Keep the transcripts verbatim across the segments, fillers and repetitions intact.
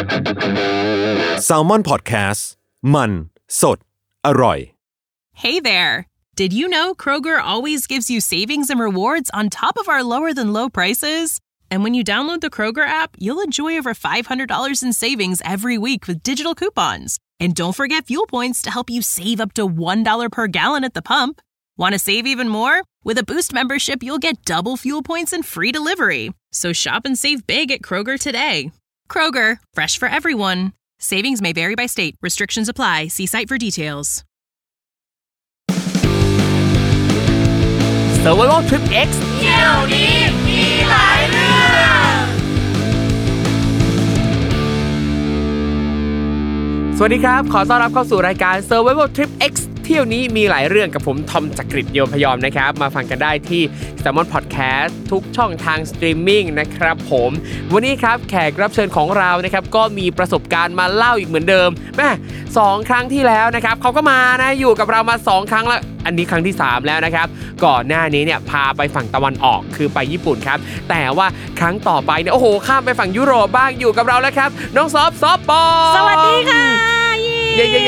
Salmon Podcast มันสดอร่อย Hey there. Did you know Kroger always gives you savings and rewards on top of our lower than low prices? And when you download the Kroger app, you'll enjoy over five hundred dollars in savings every week with digital coupons. And don't forget fuel points to help you save up to one dollar per gallon at the pump. Want to save even more? With a Boost membership, you'll get double fuel points and free delivery. So shop and save big at Kroger today. Kroger, fresh for everyone. Savings may vary by state. Restrictions apply. See site for details. Survival Trip X เที่ยวนี้มีหลายเรื่องสวัสดีครับขอต้อนรับเข้าสู่รายการ Survival Trip X เที่ยวนี้มีหลายเรื่องกับผมทอมจักริดโยมพยอมนะครับมาฟังกันได้ที่ Salmon Podcast ทุกช่องทางสตรีมมิ่งนะครับผมวันนี้ครับแขกรับเชิญของเรานะครับก็มีประสบการณ์มาเล่าอีกเหมือนเดิมแม่สองครั้งที่แล้วนะครับเขาก็มานะอยู่กับเรามาสองครั้งแล้วอันนี้ครั้งที่สามแล้วนะครับก่อนหน้านี้เนี่ยพาไปฝั่งตะวันออกคือไปญี่ปุ่นครับแต่ว่าครั้งต่อไปเนี่ยโอ้โหข้ามไปฝั่งยุโรปบ้างอยู่กับเราแล้วครับน้องซอฟซอฟปอสวัสดีค่ะเย้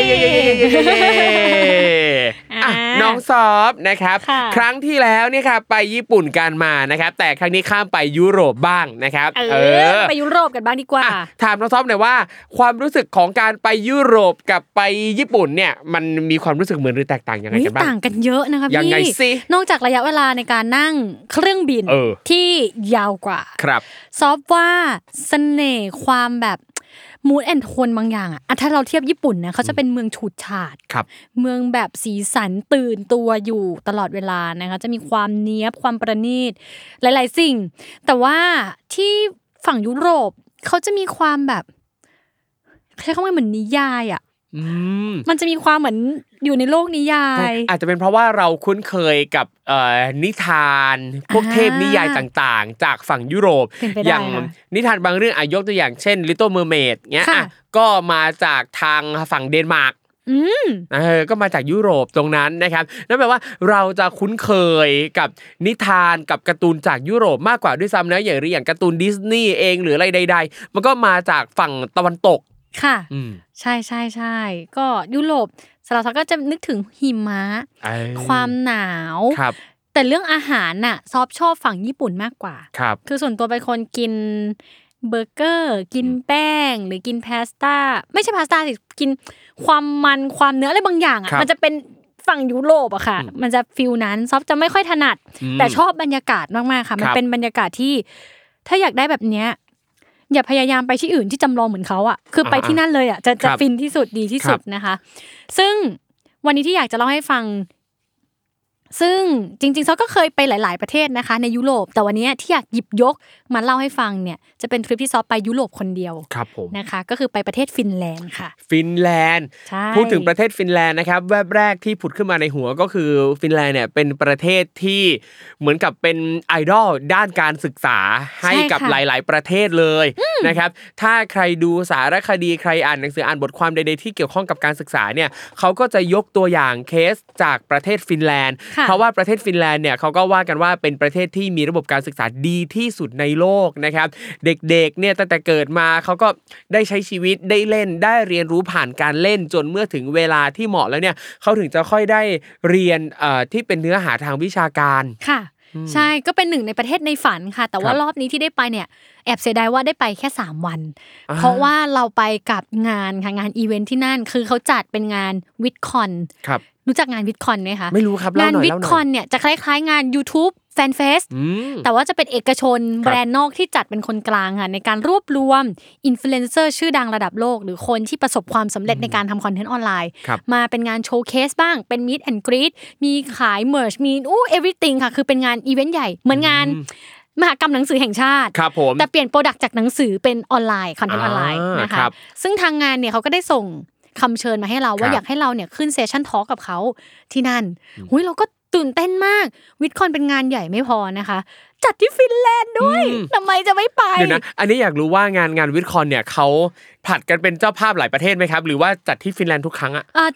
ๆๆๆๆอ่ะน้องซอฟนะครับครั้งที่แล้วเนี่ยครับไปญี่ปุ่นกันมานะครับแต่ครั้งนี้ข้ามไปยุโรปบ้างนะครับเออไปยุโรปกันบ้างดีกว่าถามน้องซอฟหน่อยว่าความรู้สึกของการไปยุโรปกับไปญี่ปุ่นเนี่ยมันมีความรู้สึกเหมือนหรือแตกต่างยังไงกันบ้างต่างกันเยอะนะคะพี่ยังไงสินอกจากระยะเวลาในการนั่งเครื่องบินที่ยาวกว่าครับซอฟว่าเสน่ห์ความแบบมูดแอนด์โทนบางอย่างอ่ะถ้าเราเทียบญี่ปุ่นนะเขาจะเป็นเมืองฉูดฉาดเมืองแบบสีสันตื่นตัวอยู่ตลอดเวลานะคะจะมีความเนี้ยบความประณีตหลายๆสิ่งแต่ว่าที่ฝั่งยุโรปเขาจะมีความแบบคล้ายๆว่าเหมือนนิยายอ่ะมันจะมีความเหมือนอยู่ในโลกนิยายอาจจะเป็นเพราะว่าเราคุ้นเคยกับเอ่อนิทานพวกเทพนิยายต่างๆจากฝั่งยุโรปอย่างนิทานบางเรื่องอ่ะยกตัวอย่างเช่น Little Mermaid เงี้ยอ่ะก็มาจากทางฝั่งเดนมาร์กอืมเออก็มาจากยุโรปตรงนั้นนะครับนั่นแปลว่าเราจะคุ้นเคยกับนิทานกับการ์ตูนจากยุโรปมากกว่าด้วยซ้ำนะอย่างอย่างการ์ตูนดิสนีย์เองหรืออะไรใดๆมันก็มาจากฝั่งตะวันตกค่ะใช่ใช่ใช่ก็ยุโรปสำหรับเราก็จะนึกถึงหิมะความหนาวแต่เรื่องอาหารน่ะซอฟชอบฝั่งญี่ปุ่นมากกว่าคือส่วนตัวเป็นคนกินเบอร์เกอร์กินแป้งหรือกินพาสต้าไม่ใช่พาสต้าสิกินความมันความเนื้ออะไรบางอย่างอ่ะมันจะเป็นฝั่งยุโรปอะค่ะมันจะฟีลนั้นซอฟจะไม่ค่อยถนัดแต่ชอบบรรยากาศมากๆค่ะมันเป็นบรรยากาศที่ถ้าอยากได้แบบเนี้ยอย่าพยายามไปที่อื่นที่จำลองเหมือนเขาอ่ะคือไปที่นั่นเลยอ่ะจะจะฟินที่สุดดีที่สุดนะคะซึ่งวันนี้ที่อยากจะเล่าให้ฟังซึ่งจริงๆซอก็เคยไปหลายๆประเทศนะคะในยุโรปแต่วันนี้ที่อยากหยิบยกมาเล่าให้ฟังเนี่ยจะเป็นทริปที่ซอไปยุโรปคนเดียวนะคะก็คือไปประเทศฟินแลนด์ค่ะฟินแลนด์พูดถึงประเทศฟินแลนด์นะครับแวบแรกที่ผุดขึ้นมาในหัวก็คือฟินแลนด์เนี่ยเป็นประเทศที่เหมือนกับเป็นไอดอลด้านการศึกษาให้กับหลายๆประเทศเลยนะครับถ้าใครดูสารคดีใครอ่านหนังสืออ่านบทความใดๆที่เกี่ยวข้องกับการศึกษาเนี่ยเขาก็จะยกตัวอย่างเคสจากประเทศฟินแลนด์เพราะว่าประเทศฟินแลนด์เนี่ยเขาก็ว่ากันว่าเป็นประเทศที่มีระบบการศึกษาดีที่สุดในโลกนะครับเด็กๆเนี่ยตั้งแต่เกิดมาเขาก็ได้ใช้ชีวิตได้เล่นได้เรียนรู้ผ่านการเล่นจนเมื่อถึงเวลาที่เหมาะแล้วเนี่ยเขาถึงจะค่อยได้เรียนเอ่อที่เป็นเนื้อหาทางวิชาการค่ะใช่ก็เป็นหนึ่งในประเทศในฝันค่ะแต่ว่ารอบนี้ที่ได้ไปเนี่ยแอบเสียดายว่าได้ไปแค่สามวันเพราะว่าเราไปกับงานค่ะงานอีเวนท์ที่นั่นคือเขาจัดเป็นงานวิดคอนครับรู้จักงานวิดคอนไหมคะไม่รู้ครับงานวิดคอนเนี่ยจะคล้ายๆงาน YouTube แฟนเฟสแต่ว่าจะเป็นเอกชนแบรนด์นอกที่จัดเป็นคนกลางค่ะในการรวบรวมอินฟลูเอนเซอร์ชื่อดังระดับโลกหรือคนที่ประสบความสำเร็จในการทำคอนเทนต์ออนไลน์มาเป็นงานโชว์เคสบ้างเป็นมีตแอนด์กรีตมีขายเมอร์ชมีอู้ everything ค่ะคือเป็นงานอีเวนต์ใหญ่เหมือนงานมหกรรมหนังสือแห่งชาติแต่เปลี่ยนโปรดักต์จากหนังสือเป็นออนไลน์คอนเทนต์ออนไลน์นะคะซึ่งทางงานเนี่ยเขาก็ได้ส่งคำเชิญมาให้เราว่าอยากให้เราเนี่ยขึ้นเซสชั่นทอล์กกับเขาที่นั่นหุ้ยเราก็ตื่นเต้นมากวิดคอนเป็นงานใหญ่ไม่พอนะคะจัดที่ฟินแลนด์ด้วยทำไมจะไม่ไปเดี๋ยวนะอันนี้อยากรู้ว่างานงานวิดคอนเนี่ยเขาผลัดกันเป็นเจ้าภาพหลายประเทศไหมครับหรือว่าจัดที่ฟินแลนด์ทุกครั้งอะอ่ะ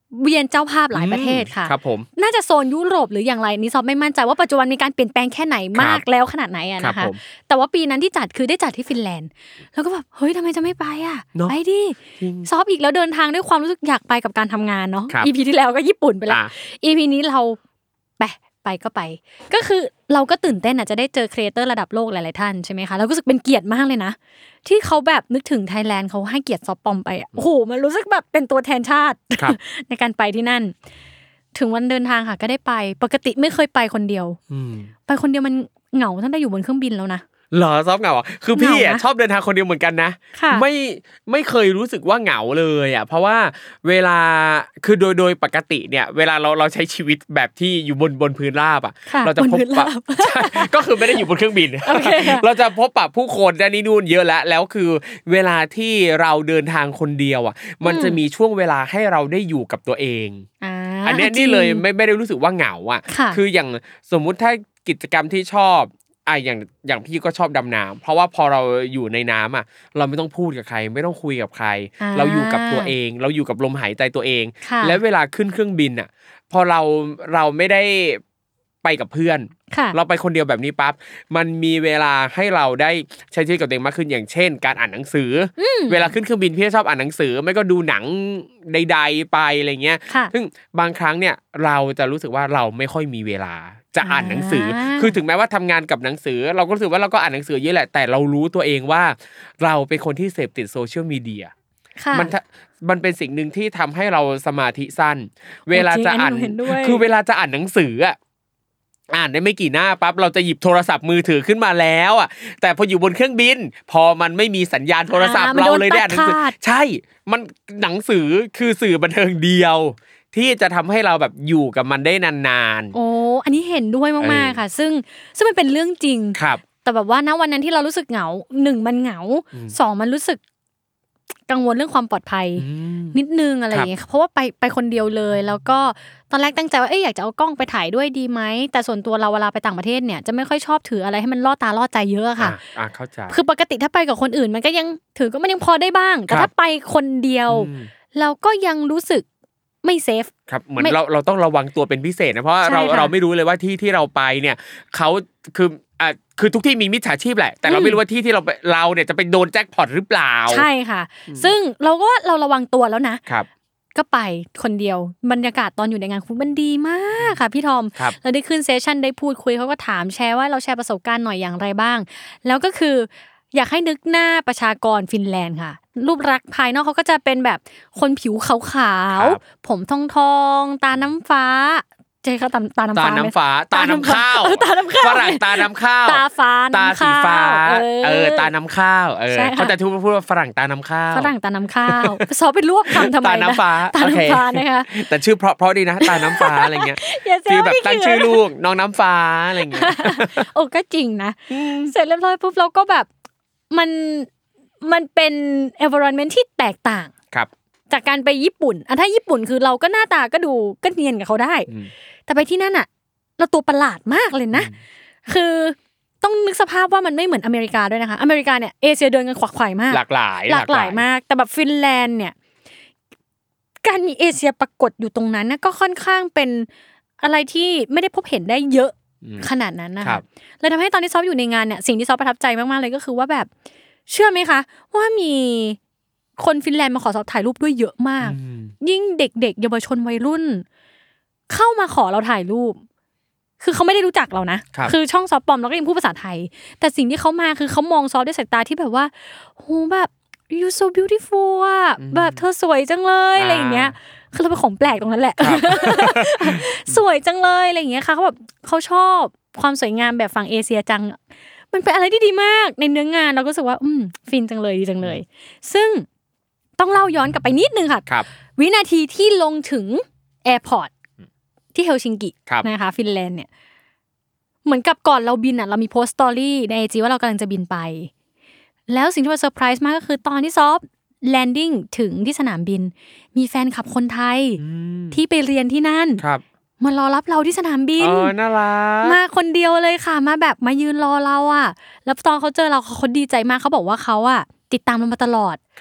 เวียนเจ้าภาพหลายประเทศค่ะครับผมน่าจะโซนยุโรปหรืออย่างไรนี่ซอฟไม่มั่นใจว่าปัจจุบันมีการเปลี่ยนแปลงแค่ไหนมากแล้วขนาดไหนอะนะคะแต่ว่าปีนั้นที่จัดคือได้จัดที่ฟินแลนด์แล้วก็แบบเฮ้ยทำไมจะไม่ไปอ่ะไปดิซอฟอีกแล้วเดินทางด้วยความรู้สึกอยากไปกับการทำงานเนาะ อี พี ที่แล้วก็ญี่ปุ่นไปแล้ว อี พี นี้เราไปไปก็ไปก็คือเราก็ตื่นเต้นอ่ะจะได้เจอครีเอเตอร์ระดับโลกหลายๆท่านใช่ไหมคะแล้วก็รู้สึกเป็นเกียรติมากเลยนะที่เขาแบบนึกถึงไทยแลนด์เขาให้เกียรติซอฟปอมไปโอ้โหมันรู้สึกแบบเป็นตัวแทนชาติ ในการไปที่นั่นถึงวันเดินทางค่ะก็ได้ไปปกติไม่เคยไปคนเดียวไปคนเดียวมันเหงาตั้งแต่อยู่บนเครื่องบินแล้วนะเหรอซอฟเหงาอ่ะคือพี่อ่ะชอบเดินทางคนเดียวเหมือนกันนะไม่ไม่เคยรู้สึกว่าเหงาเลยอ่ะเพราะว่าเวลาคือโดยโดยปกติเนี่ยเวลาเราเราใช้ชีวิตแบบที่อยู่บนบนพื้นราบอ่ะเราจะพบปะก็คือไม่ได้อยู่บนเครื่องบินเราจะพบปะผู้คนด้านนี้นู่นเยอะแล้วแล้วคือเวลาที่เราเดินทางคนเดียวอ่ะมันจะมีช่วงเวลาให้เราได้อยู่กับตัวเองอันนี้นี่เลยไม่ไม่ได้รู้สึกว่าเหงาอ่ะคืออย่างสมมุติถ้ากิจกรรมที่ชอบอ่ะอย่างอย่างพี่ก็ชอบดำน้ำเพราะว่าพอเราอยู่ในน้ำอ่ะเราไม่ต้องพูดกับใครไม่ต้องคุยกับใครเราอยู่กับตัวเองเราอยู่กับลมหายใจตัวเองและเวลาขึ้นเครื่องบินอ่ะพอเราเราไม่ได้ไปกับเพื่อนเราไปคนเดียวแบบนี้ปั๊บมันมีเวลาให้เราได้ใช้ชีวิตกับตัวเองมากขึ้นอย่างเช่นการอ่านหนังสือเวลาขึ้นเครื่องบินพี่ชอบอ่านหนังสือไม่ก็ดูหนังใดๆไปอะไรเงี้ยซึ่งบางครั้งเนี่ยเราจะรู้สึกว่าเราไม่ค่อยมีเวลาจะอ่านหนังสือคือถึงแม้ว่าทำงานกับหนังสือเราก็รู้สึกว่าเราก็อ่านหนังสือเยอะแหละแต่เรารู้ตัวเองว่าเราเป็นคนที่เสพติดโซเชียลมีเดียมันมันเป็นสิ่งนึงที่ทำให้เราสมาธิสั้นเวลาจะอ่านคือเวลาจะอ่านหนังสืออ่ะอ่านได้ไม่กี่หน้าปั๊บเราจะหยิบโทรศัพท์มือถือขึ้นมาแล้วอ่ะแต่พออยู่บนเครื่องบินพอมันไม่มีสัญญาณโทรศัพท์เราเลยได้อ่านหนังสือใช่มันหนังสือคือสื่อบันเทิงเดียวที่จะทำให้เราแบบอยู่กับมันได้นานๆโอ้อันนี้เห็นด้วยมากๆค่ะซึ่งซึ่งมันเป็นเรื่องจริงครับแต่แบบว่าณวันนั้นที่เรารู้สึกเหงาหนึ่งมันเหงาสองมันรู้สึกกังวลเรื่องความปลอดภัยนิดนึงอะไรอย่างเงี้ยเพราะว่าไปไปคนเดียวเลยแล้วก็ตอนแรกตั้งใจว่าเอ้ยอยากจะเอากล้องไปถ่ายด้วยดีไหมแต่ส่วนตัวเราเวลาไปต่างประเทศเนี่ยจะไม่ค่อยชอบถืออะไรให้มันล่อตาล่อใจเยอะค่ะอ่าเข้าใจคือปกติถ้าไปกับคนอื่นมันก็ยังถือก็มันยังพอได้บ้างแต่ถ้าไปคนเดียวเราก็ยังรู้สึกไม่เซฟครับเหมือนเราเราต้องระวังตัวเป็นพิเศษนะเพราะเราเราไม่รู้เลยว่าที่ที่เราไปเนี่ยเขาคืออ่ะคือทุกที่มีมิจฉาชีพแหละแต่เราไม่รู้ว่าที่ที่เราเราเนี่ยจะไปโดนแจ็คพอตหรือเปล่าใช่ค่ะซึ่งเราก็เราระวังตัวแล้วนะครับก็ไปคนเดียวบรรยากาศตอนอยู่ในงานคุณมันดีมากค่ะพี่ทอมเราได้ขึ้นเซสชั่นได้พูดคุยเขาก็ถามแชร์ว่าเราแชร์ประสบการณ์หน่อยอย่างไรบ้างแล้วก็คืออยากให้นึกหน้าประชากรฟินแลนด์ค่ะรูปลักษณ์ภายนอกเขาก็จะเป็นแบบคนผิวขาวๆผมทองๆตาน้ำฟ้าใช่เขาตาตาน้ำฟ้าตาน้ำฟ้าตาน้ำข้าวตาน้ำข้าวฝรั่งตาน้ำข้าวตาฟ้าตาสีฟ้าเออตาน้ำข้าวเออเขาจะพูดว่าฝรั่งตาน้ำข้าวฝรั่งตาน้ำข้าวซอเป็นรวบคำทำไมตาน้ำฟ้าตาน้ำฟ้านะคะแต่ชื่อเพราะเพราะดีนะตาน้ำฟ้าอะไรเงี้ยคือแบบตั้งชื่อลูกน้องน้ำฟ้าอะไรเงี้ยโอ้ก็จริงนะเสร็จเรียบร้อยปุ๊บเราก็แบบมันมันเป็น environment ที่แตกต่างครับจากการไปญี่ปุ่นอ่ะถ้าญี่ปุ่นคือเราก็หน้าตาก็ดูก็เนียนกับเขาได้แต่ไปที่นั่นอ่ะเราตัวประหลาดมากเลยนะคือต้องนึกสภาพว่ามันไม่เหมือนอเมริกาด้วยนะคะอเมริกาเนี่ยเอเชียเดินกันขวักไขว่มากหลากหลายหลากหลายมากแต่แบบฟินแลนด์เนี่ยการมีเอเชียปรากฏอยู่ตรงนั้นนะก็ค่อนข้างเป็นอะไรที่ไม่ได้พบเห็นได้เยอะขนาดนั้นนะคะเลยทำให้ตอนที่ซอฟอยู่ในงานเนี่ยสิ่งที่ซอฟประทับใจมากๆเลยก็คือว่าแบบเชื่อไหมคะว่ามีคนฟินแลนด์มาขอซอฟถ่ายรูปด้วยเยอะมากยิ่งเด็กๆเยาวชนวัยรุ่นเข้ามาขอเราถ่ายรูปคือเขาไม่ได้รู้จักเรานะคือช่องซอฟปอมเราก็ยังพูดภาษาไทยแต่สิ่งที่เขามาคือเขามองซอฟด้วยสายตาที่แบบว่าโหแบบ you so beautiful อ่ะแบบเธอสวยจังเลยอะไรอย่างเงี้ยคือเราเป็นของแปลกตรงนั้นแหละสวยจังเลยอะไรอย่างเงี้ยค่ะเขาแบบเขาชอบความสวยงามแบบฝั่งเอเชียจังมันเป็นอะไรที่ดีมากในเนื้องานเราก็รู้สึกว่าอืมฟินจังเลยดีจังเลยซึ่งต้องเล่าย้อนกลับไปนิดนึงค่ะวินาทีที่ลงถึงแอร์พอร์ตที่เฮลซิงกินะคะฟินแลนด์เนี่ยเหมือนกับก่อนเราบินอ่ะเรามีโพสต์สตอรี่ใน ไอ จี ว่าเรากำลังจะบินไปแล้วสิ่งที่มันเซอร์ไพรส์มากก็คือตอนที่ซอฟแลนดิ้งถึงที่สนามบินมีแฟนคลับคนไทยที่ไปเรียนที่นั่นมารอรับเราที่สนามบินเออน่ารักมาคนเดียวเลยค่ะมาแบบมายืนรอเราอ่ะแล้วตอนเขาเจอเราเขาดีใจมากเขาบอกว่าเขาอ่ะติดตามเรามาตลอด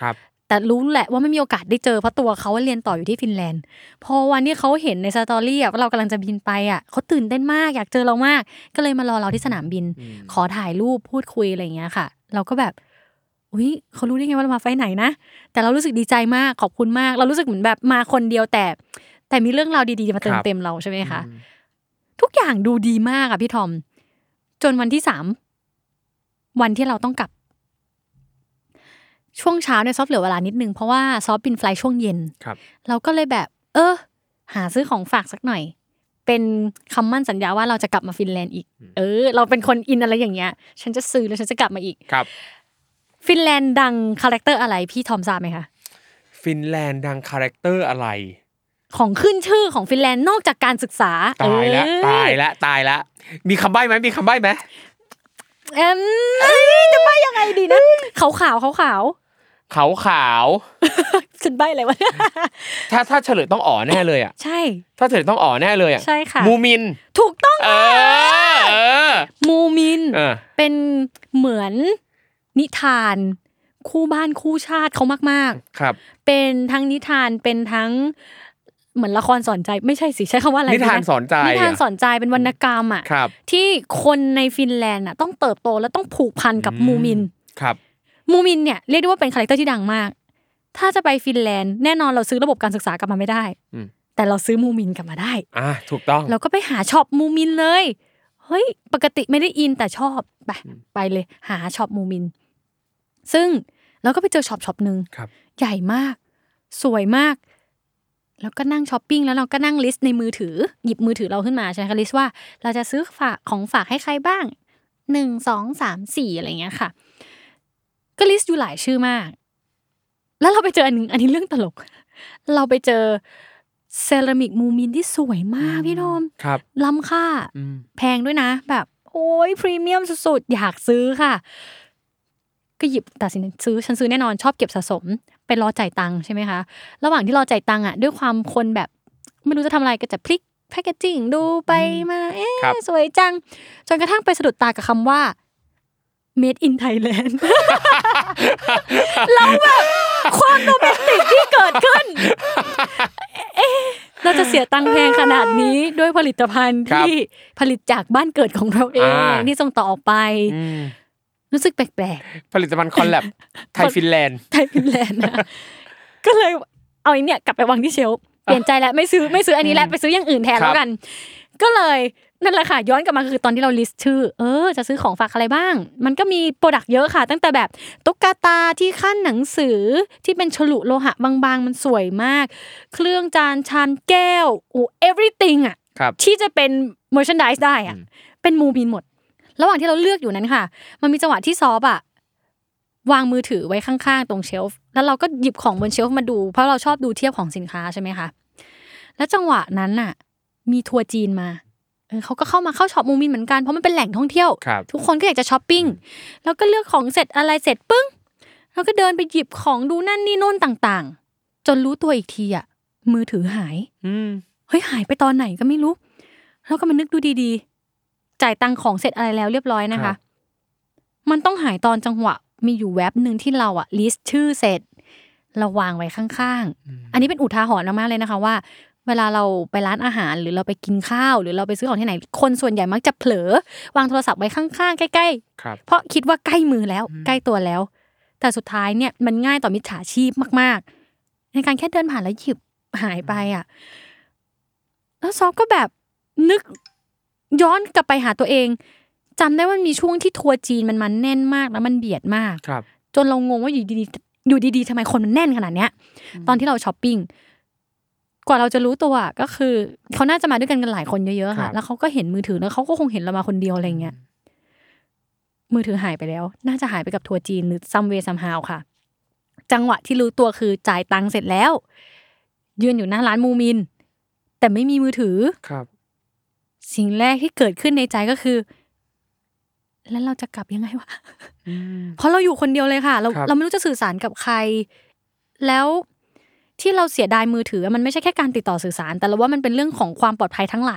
แต่รู้แหละว่าไม่มีโอกาสได้เจอเพราะตัวเขาเรียนต่ออยู่ที่ฟินแลนด์พอวันที่เขาเห็นในสตอรี่อ่ะว่าเรากำลังจะบินไปอ่ะเขาตื่นเต้นมากอยากเจอเรามากก็เลยมารอเราที่สนามบินขอถ่ายรูปพูดคุยอะไรอย่างเงี้ยค่ะเราก็แบบอุ๊ยเขารู้ได้ไงว่าเรามาไฟไหนนะแต่เรารู้สึกดีใจมากขอบคุณมากเรารู้สึกเหมือนแบบมาคนเดียวแต่แต่มีเรื่องราวดีๆมาเติมเต็มเราใช่ไหมคะทุกอย่างดูดีมากอ่ะพี่ทอมจนวันที่สามวันที่เราต้องกลับช่วงเช้าเนี่ยซอฟเหลือเวลานิดนึงเพราะว่าซอฟบินไฟล์ช่วงเย็นเราก็เลยแบบเออหาซื้อของฝากสักหน่อยเป็นคำมั่นสัญญาว่าเราจะกลับมาฟินแลนด์อีกเออเราเป็นคนอินอะไรอย่างเงี้ยฉันจะซื้อแล้วฉันจะกลับมาอีกครับฟินแลนด์ดังคาแรคเตอร์อะไรพี่ทอมทราบไหมคะฟินแลนด์ดังคาแรคเตอร์อะไรของขึ้นชื่อของฟินแลนด์นอกจากการศึกษาตายละตายละตายละมีคำใบ้ไหมมีคำใบ้ไหมเอ็มจะใบ้ยังไงดีนะขาวขาวขาวขาวขาวขาวฉันใบ้อะไรวะถ้าถ้าเฉลยต้องอ๋อแน่เลยอ่ะใช่ถ้าเฉลยต้องอ๋อแน่เลยอ่ะใช่ค่ะมูมินถูกต้องเออมูมินเป็นเหมือนนิทานคู่บ้านคู่ชาติเขามากๆครับเป็นทั้งนิทานเป็นทั้งเหมือนละครสอนใจไม่ใช่สิใช้คำว่าอะไรนิทานสอนใจนิทานสอนใจเป็นวรรณกรรมอ่ะที่คนในฟินแลนด์อ่ะต้องเติบโตและต้องผูกพันกับมูมินครับมูมินเนี่ยเรียกได้ว่าเป็นคาแรคเตอร์ที่ดังมากถ้าจะไปฟินแลนด์แน่นอนเราซื้อระบบการศึกษากลับมาไม่ได้แต่เราซื้อมูมินกลับมาได้อ่าถูกต้องเราก็ไปหาช็อปมูมินเลยเฮ้ยปกติไม่ได้อินแต่ชอบไปไปเลยหาช็อปมูมินซึ่งเราก็ไปเจอช็อปช็อปนึงใหญ่มากสวยมากแล้วก็นั่งช้อปปิ้งแล้วเราก็นั่งลิสต์ในมือถือหยิบมือถือเราขึ้นมาใช่ไหมคะลิสต์ว่าเราจะซื้อฝากของฝากให้ใครบ้างหนึ่ง สอง สาม สี่อะไรเงี้ยค่ะก็ลิสต์อยู่หลายชื่อมากแล้วเราไปเจออันนึงอันนี้เรื่องตลกเราไปเจอเซรามิกมูมินที่สวยมากพี่น้อมล้ำค่าแพงด้วยนะแบบโอ้ยพรีเมียมสุดๆอยากซื้อค่ะก็หยิบตัดสินซื้อฉันซื้อแน่นอนชอบเก็บสะสมไปรอจ่ายตังค์ใช่ไหมคะระหว่างที่รอจ่ายตังค์อ่ะด้วยความคนแบบไม่รู้จะทำอะไรก็จะพลิกแพคเกจจิ้งดูไปมาเอ๊ะสวยจังจนกระทั่งไปสะดุดตากับคำว่า made in Thailand เราแบบความโรแมนติกที่เกิดขึ้นเอ๊ะเราจะเสียตังค์แพงขนาดนี้ด้วยผลิตภัณฑ์ที่ผลิตจากบ้านเกิดของเราเองที่ส่งต่อออกไปรู้สึกแปลกๆผลิตภัณฑ์คอลแลบไทยฟินแลนด์ไทยฟินแลนด์นะก็เลยเอาอันเนี้ยกลับไปวางที่เชลฟ์เปลี่ยนใจแล้วไม่ซื้อไม่ซื้ออันนี้แล้วไปซื้ออย่างอื่นแทนแล้วกันก็เลยนั่นแหละค่ะย้อนกลับมาคือตอนที่เราลิสต์ชื่อเออจะซื้อของฝากอะไรบ้างมันก็มีโปรดักต์เยอะค่ะตั้งแต่แบบตุ๊กตาที่ขั้นหนังสือที่เป็นฉลุโลหะบางๆมันสวยมากเครื่องจานชามแก้วโอ้ everything อ่ะที่จะเป็น merchandise ได้อ่ะเป็นมูมินหมดระหว่างที่เราเลือกอยู่นั้นค่ะมันมีจังหวะที่ซอฟอ่ะวางมือถือไว้ข้างๆตรงเชลฟ์แล้วเราก็หยิบของบนเชลฟ์มาดูเพราะเราชอบดูเทียบของสินค้าใช่ไหมคะแล้วจังหวะนั้นน่ะมีทัวร์จีนมาเออเขาก็เข้ามาเข้าช็อปมูมินเหมือนกันเพราะมันเป็นแหล่งท่องเที่ยวทุกคนก็อยากจะช้อปปิ้งแล้วก็เลือกของเสร็จอะไรเสร็จปึ้งแล้วก็เดินไปหยิบของดูนั่นนี่โน่นต่างๆจนรู้ตัวอีกทีอ่ะมือถือหายเฮ้ยหายไปตอนไหนก็ไม่รู้แล้วก็มานึกดูดีๆจ่ายตังของเสร็จอะไรแล้วเรียบร้อยนะคะมันต้องหายตอนจังหวะมีอยู่แว็บนึงที่เราอ่ะลิสต์ชื่อเสร็จเราวางไว้ข้างๆอันนี้เป็นอุทาหรณ์มากๆเลยนะคะว่าเวลาเราไปร้านอาหารหรือเราไปกินข้าวหรือเราไปซื้อของที่ไหนคนส่วนใหญ่มักจะเผลอวางโทรศัพท์ไว้ข้างๆใกล้ๆเพราะคิดว่าใกล้มือแล้วใกล้ตัวแล้วแต่สุดท้ายเนี่ยมันง่ายต่อมิจฉาชีพมากๆในการแค่เดินผ่านแล้วหยิบหายไปอ่ะแล้วซอฟก็แบบนึกย้อนกลับไปหาตัวเองจำได้ว่ามีช่วงที่ทัวร์จีนมันมันแน่นมากแล้วมันเบียดมากจนเรางงว่าอยู่ดีๆอยู่ดีๆทำไมคนมันแน่นขนาดเนี้ยตอนที่เราช้อปปิ้งกว่าเราจะรู้ตัวก็คือเขาน่าจะมาด้วยกันกันหลายคนเยอะๆค่ะแล้วเขาก็เห็นมือถือแล้วเขาก็คงเห็นเรามาคนเดียวอะไรเงี้ยมือถือหายไปแล้วน่าจะหายไปกับทัวร์จีนหรือ some way somehow ค่ะจังหวะที่รู้ตัวคือจ่ายตังค์เสร็จแล้วยืนอยู่หน้าร้านมูมินแต่ไม่มีมือถือครับสิ่งแรกที่เกิดขึ้นในใจก็คือแล้วเราจะกลับยังไงวะเพราะเราอยู่คนเดียวเลยค่ะเราเราไม่รู้จะสื่อสารกับใครแล้วที่เราเสียดายมือถือมันไม่ใช่แค่การติดต่อสื่อสารแต่เราว่ามันเป็นเรื่องของความปลอดภัยทั้งหลายอ่ะ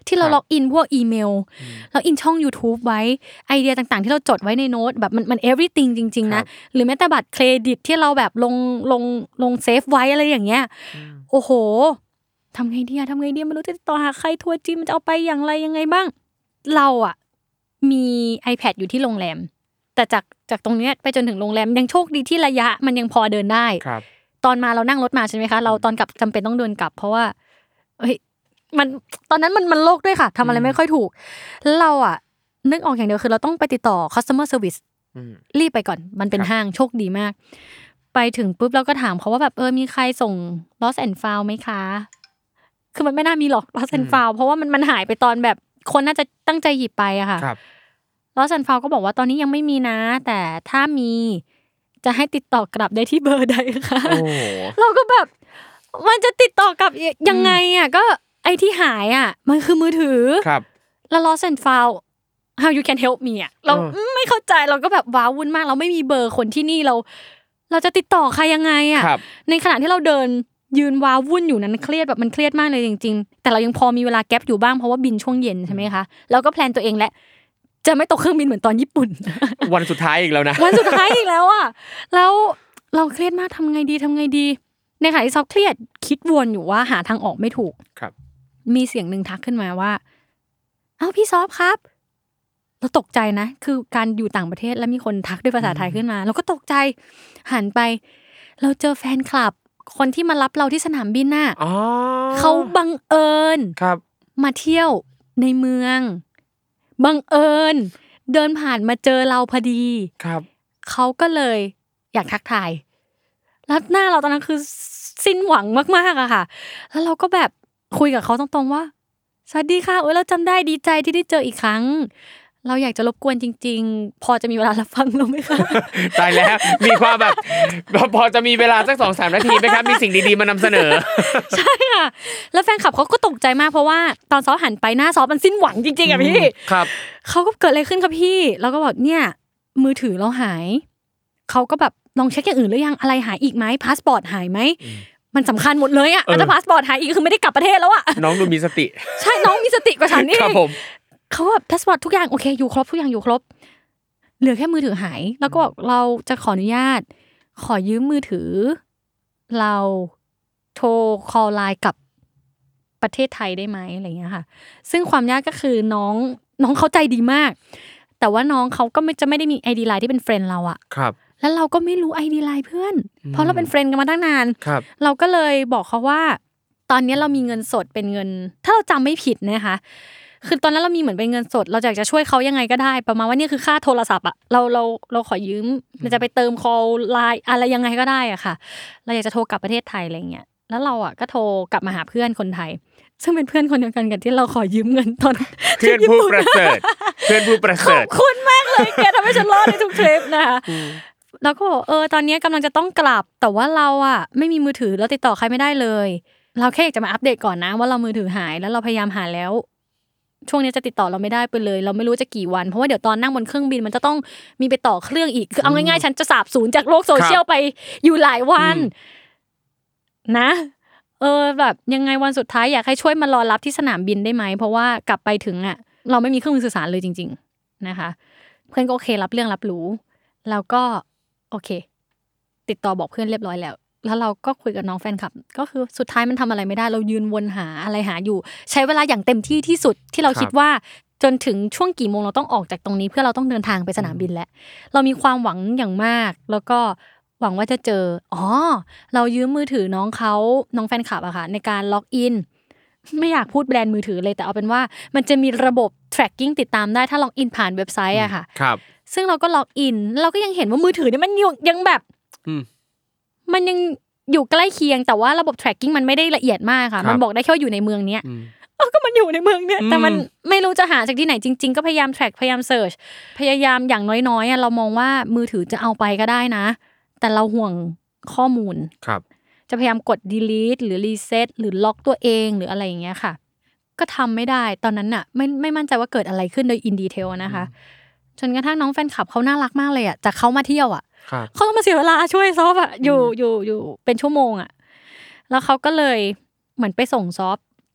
ที่เราล็อกอินพวกอีเมลล็อกอินช่อง YouTube ไว้ไอเดียต่างๆที่เราจดไว้ในโน้ตแบบมันมัน everything จริงๆนะหรือแม้แต่บัตรเครดิตที่เราแบบลงลงลงเซฟไว้อะไรอย่างเงี้ยโอ้โหทำไงดีอะทำไงดีไม่รู้จะติดต่อหาใครทัวร์จีนมันจะเอาไปอย่างไรยังไงบ้างเราอะมี iPad อยู่ที่โรงแรมแต่จากจากตรงเนี้ยไปจนถึงโรงแรมยังโชคดีที่ระยะมันยังพอเดินได้ตอนมาเรานั่งรถมาใช่ไหมคะเราตอนกลับจำเป็นต้องเดินกลับเพราะว่าเฮ้ยมันตอนนั้นมันมันโลกด้วยค่ะทำอะไรไม่ค่อยถูกแล้วเราอะนึกออกอย่างเดียวคือเราต้องไปติดต่อ customer service รีบไปก่อนมันเป็นห้างโชคดีมากไปถึงปุ๊บเราก็ถามเขาว่าแบบเออมีใครส่ง lost and found ไหมคะคือมันไม่น่ามีหรอก lost and found เพราะว่ามันมันหายไปตอนแบบคนน่าจะตั้งใจหยิบไปอะค่ะlost and found ก็บอกว่าตอนนี้ยังไม่มีนะแต่ถ้ามีจะให้ติดต่อกลับได้ที่เบอร์ใดคะเราก็แบบมันจะติดต่อกลับยังไงอะก็ไอ้ที่หายอะมันคือมือถือแล้ว lost and found how you can help me อะเราไม่เข้าใจเราก็แบบว้าวุ่นมากเราไม่มีเบอร์คนที่นี่เราเราจะติดต่อใครยังไงอะในขณะที่เราเดินยืนว้าวุ่นอยู่นั้นเครียดแบบมันเครียดมากเลยจริงๆแต่เรายังพอมีเวลาแก๊ปอยู่บ้างเพราะว่าบินช่วงเย็นใช่ไหมคะเราก็แพลนตัวเองแหละจะไม่ตกเครื่องบินเหมือนตอนญี่ปุ่นวันสุดท้ายอีกแล้วนะวันสุดท้ายอีกแล้วอ่ะแล้วเราเครียดมากทำไงดีทำไงดีในขณะที่ซอฟเครียดคิดวนอยู่ว่าหาทางออกไม่ถูกครับมีเสียงนึงทักขึ้นมาว่าเอ้าพี่ซอฟครับเราตกใจนะคือการอยู่ต่างประเทศแล้วมีคนทักด้วยภาษาไทยขึ้นมาเราก็ตกใจหันไปเราเจอแฟนคลับคนที่มารับเราที่สนามบินน่ะเขาบังเอิญมาเที่ยวในเมืองบังเอิญเดินผ่านมาเจอเราพอดีครับเขาก็เลยอยากทักทายแล้วหน้าเราตอนนั้นคือสิ้นหวังมากๆอะค่ะแล้วเราก็แบบคุยกับเขาตรงๆว่าสวัสดีค่ะโอ้ยเราจำได้ดีใจที่ได้เจออีกครั้งเราอยากจะรบกวนจริงๆพอจะมีเวลารับฟังเราไหมคะตายแล้วมีความแบบพอจะมีเวลาสัก สองถึงสาม นาทีไหมครับมีสิ่งดีๆมานำเสนอใช่ค่ะแล้วแฟนคลับเขาก็ตกใจมากเพราะว่าตอนซอหันไปหน้าซอมันสิ้นหวังจริงๆอ่ะพี่ครับเขาก็เกิดอะไรขึ้นครับพี่เราก็บอกเนี่ยมือถือเราหายเขาก็แบบลองเช็คอย่างอื่นหรือยังอะไรหายอีกไหมพาสปอร์ตหายไหมมันสำคัญหมดเลยอ่ะถ้าพาสปอร์ตหายอีกคือไม่ได้กลับประเทศแล้วอ่ะน้องดูมีสติใช่น้องมีสติกว่าฉันนี่ครับผมเขาแบบพาสปอร์ตทุกอย่างโอเคอยู่ครบทุกอย่างอยู่ครบเหลือแค่มือถือหายแล้วก็บอกเราจะขออนุญาตขอยืมมือถือเราโทรคอลไลน์กับประเทศไทยได้ไหมอะไรเงี้ยค่ะซึ่งความยากก็คือน้องน้องเขาใจดีมากแต่ว่าน้องเขาก็ไม่จะไม่ได้มี ไอ ดี Line ที่เป็นเฟรนด์เราอะครับแล้วเราก็ไม่รู้ ไอ ดี Line เพื่อนเพราะเราเป็นเฟรนด์กันมาตั้งนานเราก็เลยบอกเขาว่าตอนนี้เรามีเงินสดเป็นเงินถ้าเราจำไม่ผิดนะคะคือตอนนั้นเรามีเหมือนเป็นเงินสดเราอยากจะช่วยเขายังไงก็ได้ประมาณว่านี่คือค่าโทรศัพท์อ่ะเราเราเราขอยืมเราจะไปเติม call line อะไรยังไงก็ได้อ่ะค่ะเราอยากจะโทรกลับประเทศไทยอะไรเงี้ยแล้วเราอ่ะก็โทรกลับมาหาเพื่อนคนไทยซึ่งเป็นเพื่อนคนเดียวกันกับที่เราขอยืมเงินตอนเพื่อนผู้ประเสริฐเพื่อนผู้ประเสริฐขอบคุณมากเลยแกทำให้ฉันรอดในทุกทริปนะคะแล้วก็เออตอนนี้กำลังจะต้องกลับแต่ว่าเราอ่ะไม่มีมือถือแล้วติดต่อใครไม่ได้เลยเราแค่อยากจะมาอัปเดตก่อนนะว่าเรามือถือหายแล้วเราพยายามหาแล้วช่วงนี้จะติดต่อเราไม่ได้ไปเลยเราไม่รู้จะกี่วันเพราะว่าเดี๋ยวตอนนั่งบนเครื่องบินมันจะต้องมีไปต่อเครื่องอีกคือเอาง่ายๆฉันจะสาบสูญจากโลกโซเชียลไปอยู่หลายวันนะเออแบบยังไงวันสุดท้ายอยากให้ช่วยมารอรับที่สนามบินได้ไหมเพราะว่ากลับไปถึงอ่ะเราไม่มีเครื่องมือสื่อสารเลยจริงๆนะคะเพื่อนก็โอเครับเรื่องรับรู้แล้วก็โอเคติดต่อบอกเพื่อนเรียบร้อยแล้วแล้วเราก็คุยกับน้องแฟนคลับก็คือสุดท้ายมันทำอะไรไม่ได้เรายืนวนหาอะไรหาอยู่ใช้เวลาอย่างเต็มที่ที่สุดที่เราคิดว่าจนถึงช่วงกี่โมงเราต้องออกจากตรงนี้เพื่อเราต้องเดินทางไปสนามบินแล้วเรามีความหวังอย่างมากแล้วก็หวังว่าจะเจออ๋อเรายืมมือถือน้องเขาน้องแฟนคลับอะค่ะในการล็อกอินไม่อยากพูดแบรนด์มือถือเลยแต่เอาเป็นว่ามันจะมีระบบ tracking ติดตามได้ถ้าล็อกอินผ่านเว็บไซต์อะค่ะครับซึ่งเราก็ล็อกอินเราก็ยังเห็นว่ามือถือเนี่ยมันยังแบบมันยังอยู่ใกล้เคียงแต่ว่าระบบ tracking มันไม่ได้ละเอียดมากค่ะมันบอกได้แค่อยู่ในเมืองเนี้ยเออก็มันอยู่ในเมืองเนี้ยแต่มันไม่รู้จะหาจากที่ไหนจริงๆก็พยายาม track พยายาม search พยายามอย่างน้อยๆอ่ะเรามองว่ามือถือจะเอาไปก็ได้นะแต่เราห่วงข้อมูลครับจะพยายามกด delete หรือ reset หรือล็อกตัวเองหรืออะไรอย่างเงี้ยค่ะก็ทำไม่ได้ตอนนั้นน่ะไม่ไม่มั่นใจว่าเกิดอะไรขึ้นโดย in detail นะคะจนกระทั่งน้องแฟนคลับเขาน่ารักมากเลยอ่ะจากเขามาเที่ยวอ่ะเขาต้องมาเสียเวลาช่วยซอฟอ่ะอยู่อยู่อยู่เป็นชั่วโมงอ่ะแล้วเขาก็เลยเหมือนไปส่งซอฟ